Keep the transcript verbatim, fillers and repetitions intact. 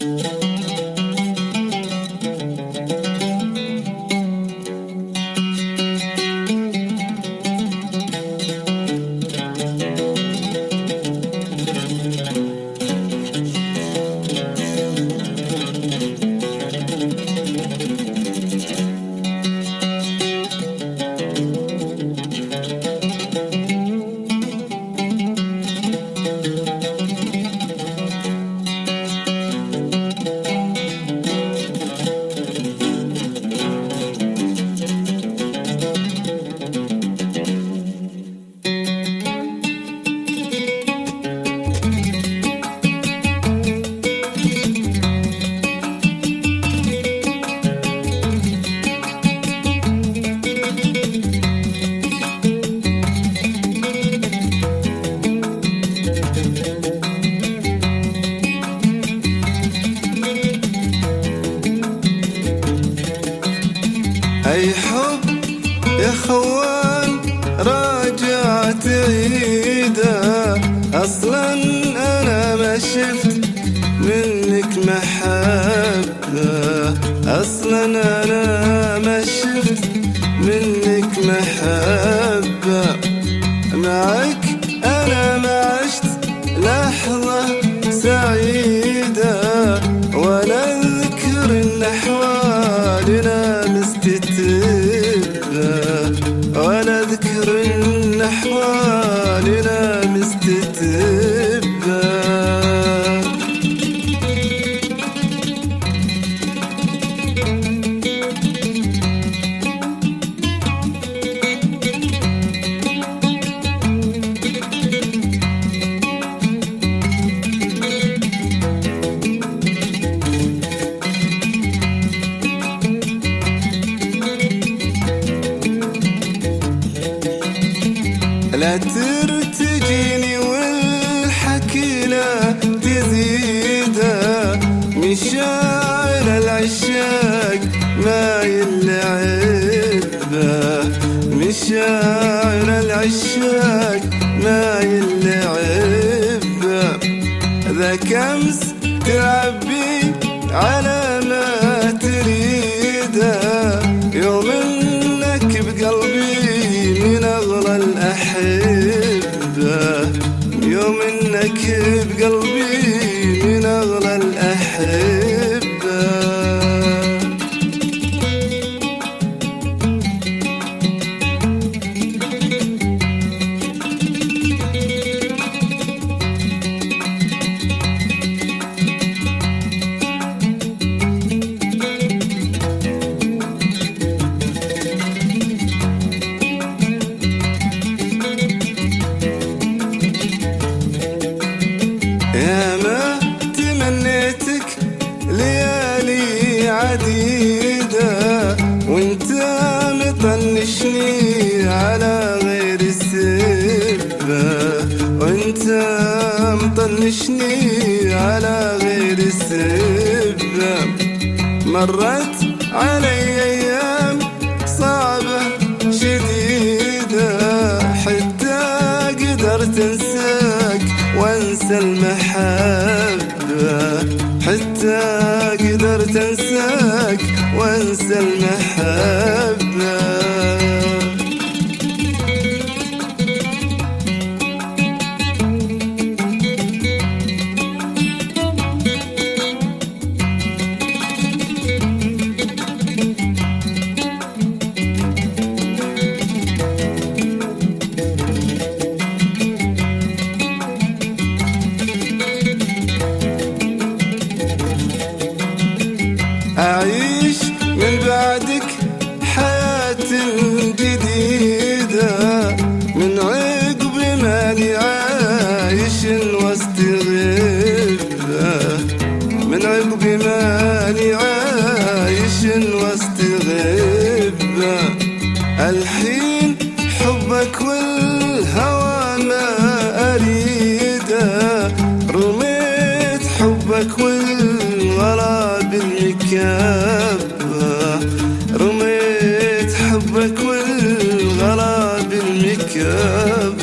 أي حب يا خوان راجع تعيده، أصلا أنا ما شفت منك محبة، أصلا أنا ما شفت منك محبة. معك أنا ما عشت لحظة سعيدة، ولا أذكر إن أحوالنا مستتبة، ولا أذكر إن أحوالنا مستتبة. لا ترتجيني والحكي لا تزيده، مشاعر العشاق ما يلعبه، مشاعر العشاق ما يلعبه. ذاك أمس تلعبي على ما تريده، يوم إنك بقلبي من أغلى الأحبة، يوم إنك بقلبي من أغلى الأحبة. يا ما تمنيتك ليالي عديدة، وانت مطنشني على غير السبة، وانت مطنشني على غير السبة. مرت علي أيام صعبة شديدة، حتى قدرت انساك وانسى المحبة، حتى قدرت انساك وانسى المحبة. أعيش من بعدك حياة جديدة، من عقب ماني عايش وسط غيبة، من عقب ماني عايش وسط غيبة. الحين حبك والهوى ما أريده، رميت حبك والغلا بالمكابة، رميت حبك والغلا بالمكابة.